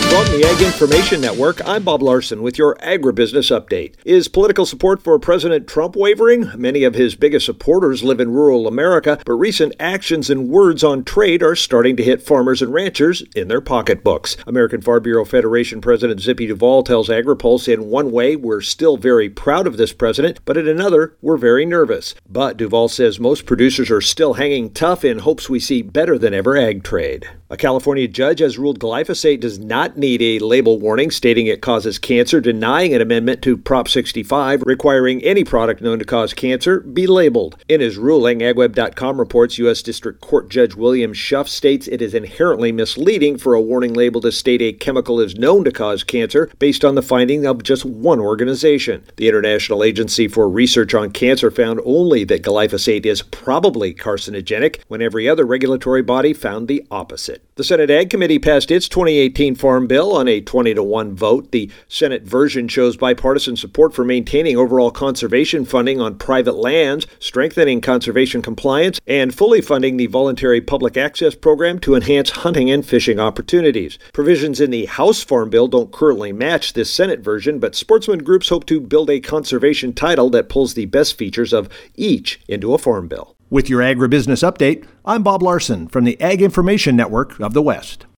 From the Ag Information Network, I'm Bob Larson with your agribusiness update. Is political support for President Trump wavering? Many of his biggest supporters live in rural America, but recent actions and words on trade are starting to hit farmers and ranchers in their pocketbooks. American Farm Bureau Federation President Zippy Duvall tells AgriPulse in one way we're still very proud of this president, but in another we're very nervous. But Duvall says most producers are still hanging tough in hopes we see better than ever ag trade. A California judge has ruled glyphosate does not need a label warning stating it causes cancer, denying an amendment to Prop 65 requiring any product known to cause cancer be labeled. In his ruling, AgWeb.com reports U.S. District Court Judge William Schuff states it is inherently misleading for a warning label to state a chemical is known to cause cancer based on the finding of just one organization. The International Agency for Research on Cancer found only that glyphosate is probably carcinogenic, when every other regulatory body found the opposite. The Senate Ag Committee passed its 2018 Farm Bill on a 20-1 vote. The Senate version shows bipartisan support for maintaining overall conservation funding on private lands, strengthening conservation compliance, and fully funding the voluntary public access program to enhance hunting and fishing opportunities. Provisions in the House Farm Bill don't currently match this Senate version, but sportsman groups hope to build a conservation title that pulls the best features of each into a farm bill. With your agribusiness update, I'm Bob Larson from the Ag Information Network of the West.